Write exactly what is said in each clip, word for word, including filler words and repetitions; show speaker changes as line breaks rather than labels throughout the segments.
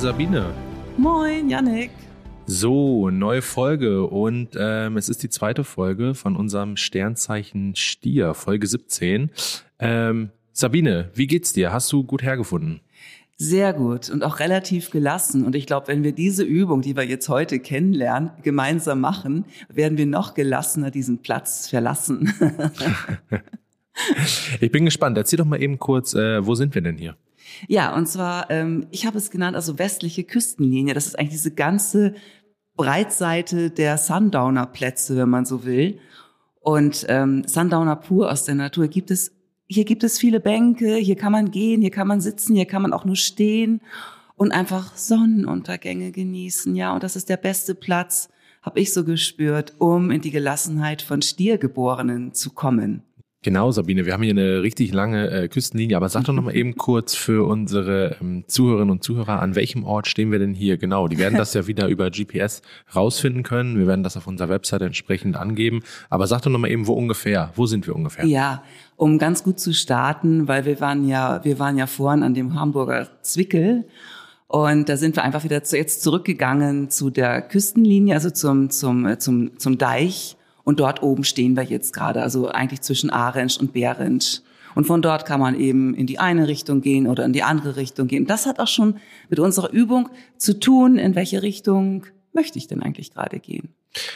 Sabine.
Moin, Jannik.
So, neue Folge und ähm, es ist die zweite Folge von unserem Sternzeichen Stier, Folge siebzehn. Ähm, Sabine, wie geht's dir? Hast du gut hergefunden?
Sehr gut und auch relativ gelassen. Und ich glaube, wenn wir diese Übung, die wir jetzt heute kennenlernen, gemeinsam machen, werden wir noch gelassener diesen Platz verlassen.
Ich bin gespannt. Erzähl doch mal eben kurz, äh, wo sind wir denn hier?
Ja, und zwar, ähm, ich habe es genannt, also westliche Küstenlinie. Das ist eigentlich diese ganze Breitseite der Sundowner-Plätze, wenn man so will. Und ähm, Sundowner pur aus der Natur gibt es, hier gibt es viele Bänke, hier kann man gehen, hier kann man sitzen, hier kann man auch nur stehen und einfach Sonnenuntergänge genießen. Ja, und das ist der beste Platz, habe ich so gespürt, um in die Gelassenheit von Stiergeborenen zu kommen.
Genau, Sabine, wir haben hier eine richtig lange äh, Küstenlinie, aber sag doch noch mal eben kurz für unsere ähm, Zuhörerinnen und Zuhörer, an welchem Ort stehen wir denn hier genau? Die werden das ja wieder über G P S rausfinden können. Wir werden das auf unserer Webseite entsprechend angeben. Aber sag doch noch mal eben, wo ungefähr, wo sind wir ungefähr?
Ja, um ganz gut zu starten, weil wir waren ja, wir waren ja vorhin an dem Hamburger Zwickel. Und da sind wir einfach wieder zu, jetzt zurückgegangen zu der Küstenlinie, also zum, zum, zum, zum Deich. Und dort oben stehen wir jetzt gerade, also eigentlich zwischen Arensch und Behrensch. Und von dort kann man eben in die eine Richtung gehen oder in die andere Richtung gehen. Das hat auch schon mit unserer Übung zu tun, in welche Richtung möchte ich denn eigentlich gerade gehen.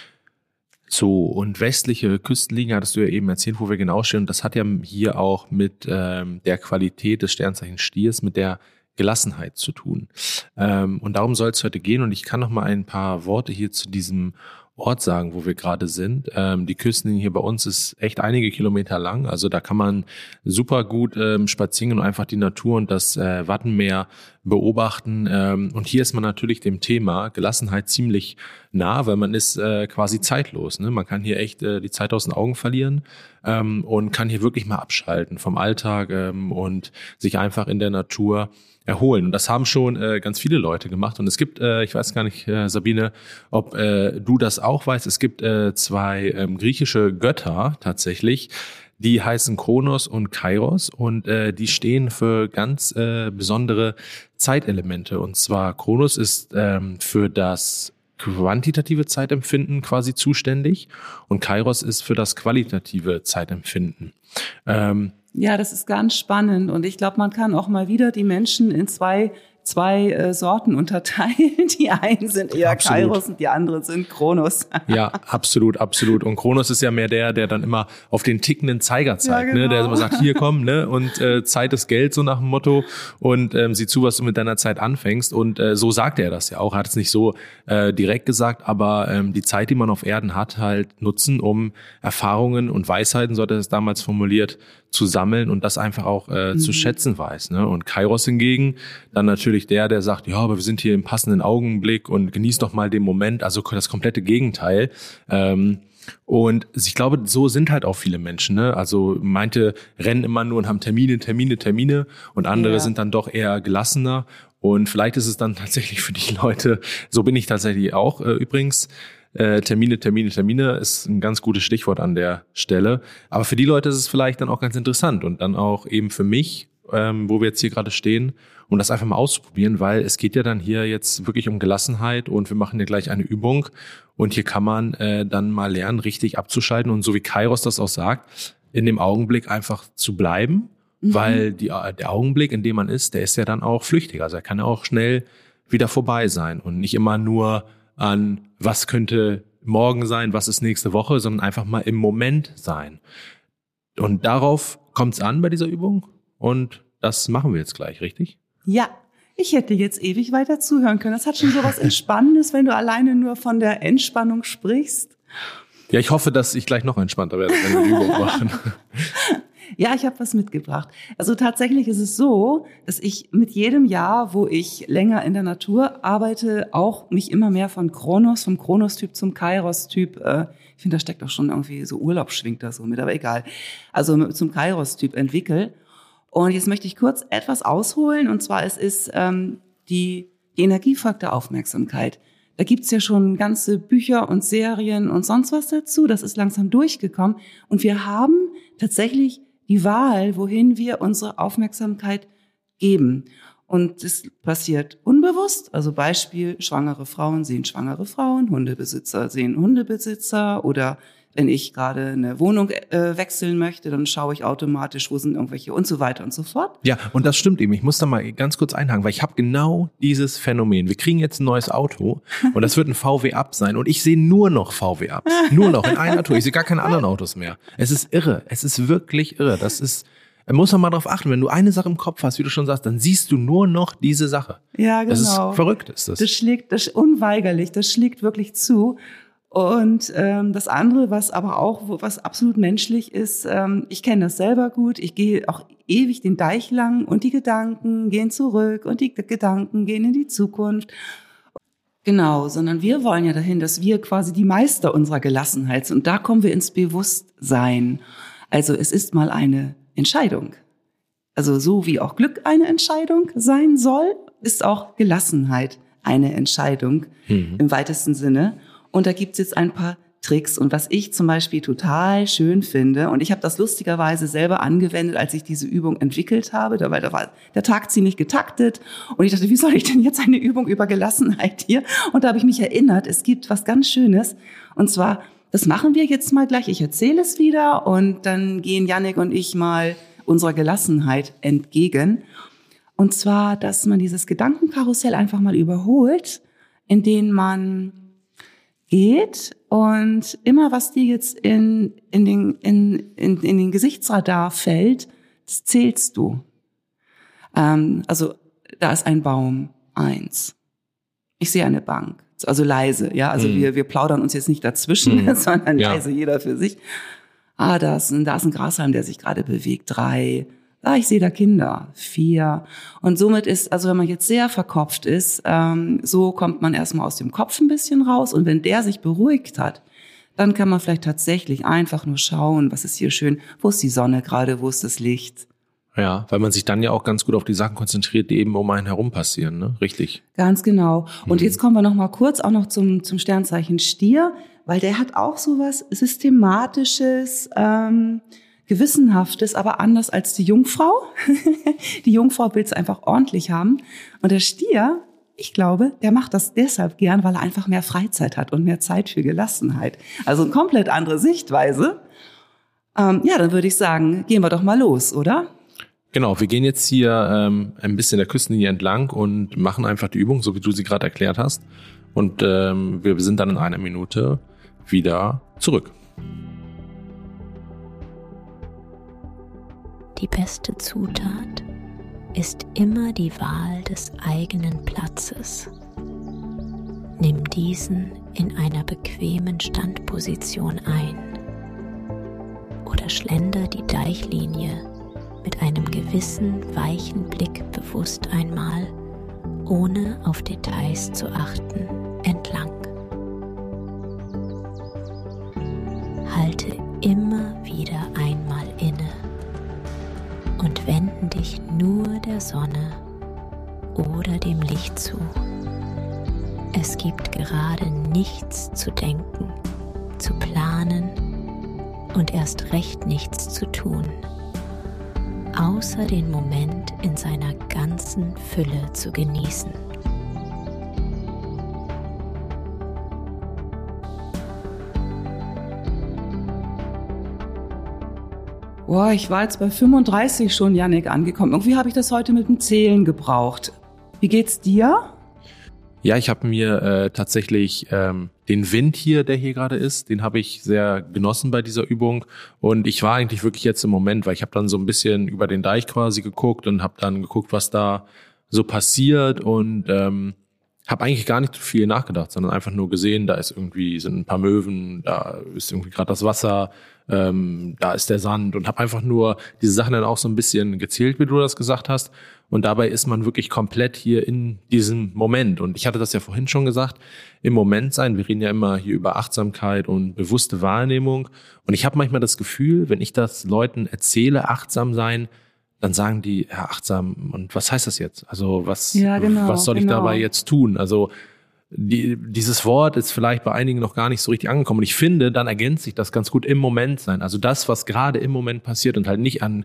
So, und westliche Küstenlinie hattest du ja eben erzählt, wo wir genau stehen. Und das hat ja hier auch mit ähm, der Qualität des Sternzeichen Stiers, mit der Gelassenheit zu tun. Ähm, und darum soll es heute gehen. Und ich kann noch mal ein paar Worte hier zu diesem Ort sagen, wo wir gerade sind. Ähm, die Küstenlinie hier bei uns ist echt einige Kilometer lang. Also da kann man super gut ähm, spazieren und einfach die Natur und das äh, Wattenmeer beobachten. Ähm, und hier ist man natürlich dem Thema Gelassenheit ziemlich nah, weil man ist äh, quasi zeitlos. Ne? Man kann hier echt äh, die Zeit aus den Augen verlieren ähm, und kann hier wirklich mal abschalten vom Alltag ähm, und sich einfach in der Natur erholen. Und das haben schon äh, ganz viele Leute gemacht. Und es gibt, äh, ich weiß gar nicht, äh, Sabine, ob äh, du das auch weißt, es gibt äh, zwei ähm, griechische Götter tatsächlich, die heißen Kronos und Kairos und äh, die stehen für ganz äh, besondere Zeitelemente. Und zwar Kronos ist ähm, für das quantitative Zeitempfinden quasi zuständig und Kairos ist für das qualitative Zeitempfinden. Ähm,
Ja, das ist ganz spannend und ich glaube, man kann auch mal wieder die Menschen in zwei zwei äh, Sorten unterteilen. Die einen sind eher absolut. Kairos und die anderen sind Kronos.
Ja, absolut, absolut. Und Kronos ist ja mehr der, der dann immer auf den tickenden Zeiger zeigt, ja, genau. ne? Der immer sagt, hier komm, ne? Und äh, Zeit ist Geld, so nach dem Motto. Und ähm, sieh zu, was du mit deiner Zeit anfängst. Und äh, so sagt er das ja auch. Er hat es nicht so äh, direkt gesagt, aber ähm, die Zeit, die man auf Erden hat, halt nutzen, um Erfahrungen und Weisheiten, so hat er es damals formuliert, zu sammeln und das einfach auch äh, mhm. zu schätzen weiß. Ne? Und Kairos hingegen, dann natürlich der, der sagt, ja, aber wir sind hier im passenden Augenblick und genieß doch mal den Moment, also das komplette Gegenteil. Ähm, und ich glaube, so sind halt auch viele Menschen. Ne? Also meinte rennen immer nur und haben Termine, Termine, Termine und andere ja. sind dann doch eher gelassener. Und vielleicht ist es dann tatsächlich für die Leute, so bin ich tatsächlich auch äh, übrigens, Äh, Termine, Termine, Termine ist ein ganz gutes Stichwort an der Stelle. Aber für die Leute ist es vielleicht dann auch ganz interessant und dann auch eben für mich, ähm, wo wir jetzt hier gerade stehen, um das einfach mal auszuprobieren, weil es geht ja dann hier jetzt wirklich um Gelassenheit und wir machen hier gleich eine Übung und hier kann man äh, dann mal lernen, richtig abzuschalten und so wie Kairos das auch sagt, in dem Augenblick einfach zu bleiben, mhm. weil die, der Augenblick, in dem man ist, der ist ja dann auch flüchtig. Also er kann ja auch schnell wieder vorbei sein und nicht immer nur an was könnte morgen sein, was ist nächste Woche, sondern einfach mal im Moment sein. Und darauf kommt es an bei dieser Übung und das machen wir jetzt gleich, richtig?
Ja, ich hätte jetzt ewig weiter zuhören können. Das hat schon so was Entspannendes, wenn du alleine nur von der Entspannung sprichst.
Ja, ich hoffe, dass ich gleich noch entspannter werde, wenn wir die Übung machen.
Ja, ich habe was mitgebracht. Also tatsächlich ist es so, dass ich mit jedem Jahr, wo ich länger in der Natur arbeite, auch mich immer mehr von Kronos, vom Kronos-Typ zum Kairos-Typ, äh, ich finde, da steckt auch schon irgendwie so Urlaub schwingt da so mit, aber egal, also zum Kairos-Typ entwickle. Und jetzt möchte ich kurz etwas ausholen, und zwar es ist ähm, die, die Energie folgt der Aufmerksamkeit. Da gibt's ja schon ganze Bücher und Serien und sonst was dazu. Das ist langsam durchgekommen. Und wir haben tatsächlich die Wahl, wohin wir unsere Aufmerksamkeit geben. Und es passiert unbewusst. Also Beispiel, schwangere Frauen sehen schwangere Frauen, Hundebesitzer sehen Hundebesitzer. Oder wenn ich gerade eine Wohnung äh, wechseln möchte, dann schaue ich automatisch, wo sind irgendwelche und so weiter und so fort.
Ja, und das stimmt eben. Ich muss da mal ganz kurz einhaken, weil ich habe genau dieses Phänomen. Wir kriegen jetzt ein neues Auto und das wird ein V W-Up sein und ich sehe nur noch V W-Ups. Nur noch in einer Tour. Ich sehe gar keine anderen Autos mehr. Es ist irre. Es ist wirklich irre. Das ist... Da muss man mal drauf achten, wenn du eine Sache im Kopf hast, wie du schon sagst, dann siehst du nur noch diese Sache.
Ja, genau.
Das ist verrückt, ist das.
Das schlägt, das unweigerlich, das schlägt wirklich zu. Und ähm, das andere, was aber auch, was absolut menschlich ist, ähm, ich kenne das selber gut, ich gehe auch ewig den Deich lang und die Gedanken gehen zurück und die Gedanken gehen in die Zukunft. Genau, sondern wir wollen ja dahin, dass wir quasi die Meister unserer Gelassenheit sind. Und da kommen wir ins Bewusstsein. Also es ist mal eine Entscheidung. Also so wie auch Glück eine Entscheidung sein soll, ist auch Gelassenheit eine Entscheidung mhm. im weitesten Sinne. Und da gibt's jetzt ein paar Tricks. Und was ich zum Beispiel total schön finde, und ich habe das lustigerweise selber angewendet, als ich diese Übung entwickelt habe, da war, da war der Tag ziemlich getaktet. Und ich dachte, wie soll ich denn jetzt eine Übung über Gelassenheit hier? Und da habe ich mich erinnert, es gibt was ganz Schönes. Und zwar, das machen wir jetzt mal gleich. Ich erzähle es wieder und dann gehen Jannik und ich mal unserer Gelassenheit entgegen. Und zwar, dass man dieses Gedankenkarussell einfach mal überholt, in dem man geht und immer, was dir jetzt in, in, den, in, in, in den Gesichtsradar fällt, das zählst du. Ähm, also da ist ein Baum, eins. Ich sehe eine Bank. Also leise, ja, also mhm. wir wir plaudern uns jetzt nicht dazwischen, mhm. sondern ja. leise, jeder für sich. Ah, da ist ein, da ist ein Grashalm, der sich gerade bewegt. Drei. Ah, ich sehe da Kinder. Vier. Und somit ist, also wenn man jetzt sehr verkopft ist, ähm, so kommt man erstmal aus dem Kopf ein bisschen raus. Und wenn der sich beruhigt hat, dann kann man vielleicht tatsächlich einfach nur schauen, was ist hier schön, wo ist die Sonne gerade, wo ist das Licht.
Ja, weil man sich dann ja auch ganz gut auf die Sachen konzentriert, die eben um einen herum passieren, ne? Richtig.
Ganz genau. Und mhm. jetzt kommen wir noch mal kurz auch noch zum zum Sternzeichen Stier, weil der hat auch sowas Systematisches, ähm, Gewissenhaftes, aber anders als die Jungfrau. Die Jungfrau will es einfach ordentlich haben. Und der Stier, ich glaube, der macht das deshalb gern, weil er einfach mehr Freizeit hat und mehr Zeit für Gelassenheit. Also eine komplett andere Sichtweise. Ähm, ja, dann würde ich sagen, gehen wir doch mal los, oder?
Genau, wir gehen jetzt hier ähm, ein bisschen der Küstenlinie entlang und machen einfach die Übung, so wie du sie gerade erklärt hast. Und ähm, wir sind dann in einer Minute wieder zurück.
Die beste Zutat ist immer die Wahl des eigenen Platzes. Nimm diesen in einer bequemen Standposition ein oder schlender die Deichlinie mit einem gewissen weichen Blick bewusst einmal, ohne auf Details zu achten, entlang. Halte immer wieder einmal inne und wenden dich nur der Sonne oder dem Licht zu. Es gibt gerade nichts zu denken, zu planen und erst recht nichts zu tun, außer den Moment in seiner ganzen Fülle zu genießen.
Boah, ich war jetzt bei fünfunddreißig schon, Jannik, angekommen. Irgendwie habe ich das heute mit dem Zählen gebraucht. Wie geht's dir?
Ja, ich habe mir äh, tatsächlich ähm, den Wind hier, der hier gerade ist, den habe ich sehr genossen bei dieser Übung. Und ich war eigentlich wirklich jetzt im Moment, weil ich habe dann so ein bisschen über den Deich quasi geguckt und habe dann geguckt, was da so passiert und ähm, habe eigentlich gar nicht viel nachgedacht, sondern einfach nur gesehen, da ist irgendwie sind ein paar Möwen, da ist irgendwie gerade das Wasser, ähm, da ist der Sand und habe einfach nur diese Sachen dann auch so ein bisschen gezählt, wie du das gesagt hast. Und dabei ist man wirklich komplett hier in diesem Moment. Und ich hatte das ja vorhin schon gesagt, im Moment sein. Wir reden ja immer hier über Achtsamkeit und bewusste Wahrnehmung. Und ich habe manchmal das Gefühl, wenn ich das Leuten erzähle, achtsam sein, dann sagen die, ja, achtsam, und was heißt das jetzt? Also was,
ja, genau,
was soll ich
genau.
dabei jetzt tun? Also die, dieses Wort ist vielleicht bei einigen noch gar nicht so richtig angekommen. Und ich finde, dann ergänzt sich das ganz gut im Moment sein. Also das, was gerade im Moment passiert und halt nicht an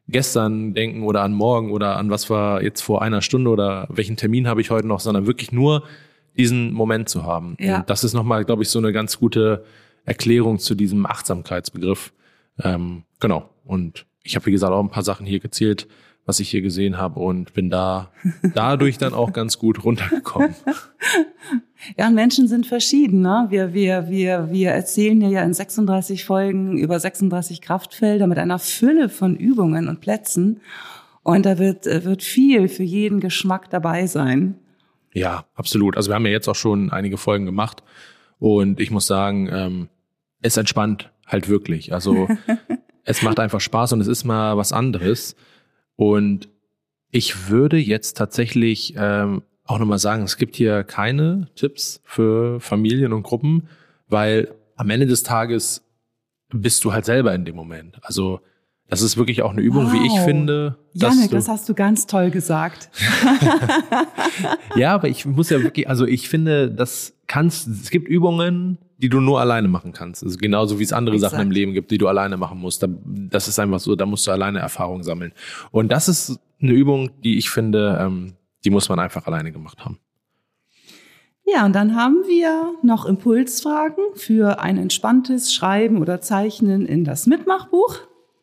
gestern denken oder an morgen oder an was war jetzt vor einer Stunde oder welchen Termin habe ich heute noch, sondern wirklich nur diesen Moment zu haben.
Ja.
Und das ist nochmal, glaube ich, so eine ganz gute Erklärung zu diesem Achtsamkeitsbegriff. Ähm, genau. Und ich habe, wie gesagt, auch ein paar Sachen hier gezählt, was ich hier gesehen habe und bin da dadurch dann auch ganz gut runtergekommen.
Ja, Menschen sind verschieden, ne? Wir, wir, wir, wir erzählen ja in sechsunddreißig Folgen über sechsunddreißig Kraftfelder mit einer Fülle von Übungen und Plätzen. Und da wird, wird viel für jeden Geschmack dabei sein.
Ja, absolut. Also wir haben ja jetzt auch schon einige Folgen gemacht und ich muss sagen, ähm, es entspannt halt wirklich. Also es macht einfach Spaß und es ist mal was anderes. Und ich würde jetzt tatsächlich ähm, auch nochmal sagen, es gibt hier keine Tipps für Familien und Gruppen, weil am Ende des Tages bist du halt selber in dem Moment. Also das ist wirklich auch eine Übung, wow. Wie ich finde.
Janik, das hast du ganz toll gesagt.
Ja, aber ich muss ja wirklich, also ich finde, das kannst, es gibt Übungen, die du nur alleine machen kannst. Also genauso wie es andere Exakt. Sachen im Leben gibt, die du alleine machen musst. Das ist einfach so, da musst du alleine Erfahrung sammeln. Und das ist eine Übung, die ich finde, die muss man einfach alleine gemacht haben.
Ja, und dann haben wir noch Impulsfragen für ein entspanntes Schreiben oder Zeichnen in das Mitmachbuch.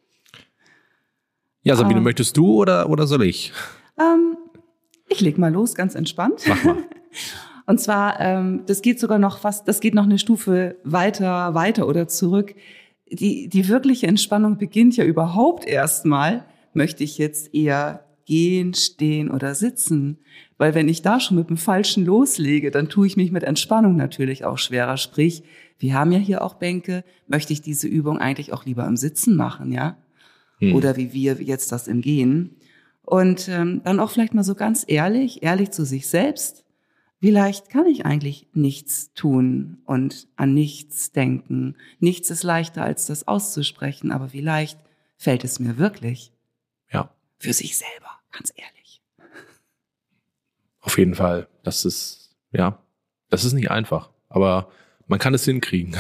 Ja, Sabine, ähm, möchtest du oder, oder soll ich?
Ähm, ich leg mal los, ganz entspannt.
Mach mal.
Und zwar, ähm, das geht sogar noch fast, das geht noch eine Stufe weiter, weiter oder zurück. Die, die wirkliche Entspannung beginnt ja überhaupt erstmal, möchte ich jetzt eher gehen, stehen oder sitzen. Weil wenn ich da schon mit dem Falschen loslege, dann tue ich mich mit Entspannung natürlich auch schwerer. Sprich, wir haben ja hier auch Bänke, möchte ich diese Übung eigentlich auch lieber im Sitzen machen, ja? Hm. Oder wie wir jetzt das im Gehen. Und ähm, dann auch vielleicht mal so ganz ehrlich, ehrlich zu sich selbst. Wie leicht kann ich eigentlich nichts tun und an nichts denken? Nichts ist leichter, als das auszusprechen, aber wie leicht fällt es mir wirklich?
Ja.
Für sich selber, ganz ehrlich.
Auf jeden Fall. Das ist, ja, das ist nicht einfach, aber man kann es hinkriegen.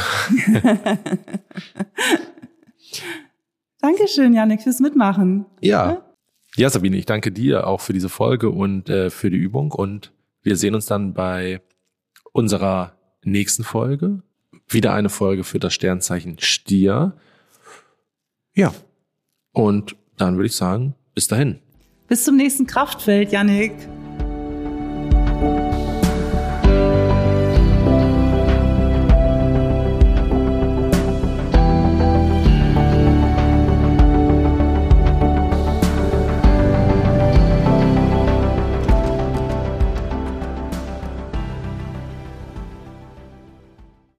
Dankeschön, Janik, fürs Mitmachen.
Ja. Ja, Sabine, ich danke dir auch für diese Folge und äh, für die Übung und wir sehen uns dann bei unserer nächsten Folge. Wieder eine Folge für das Sternzeichen Stier. Ja, und dann würde ich sagen, bis dahin.
Bis zum nächsten Kraftfeld, Janik.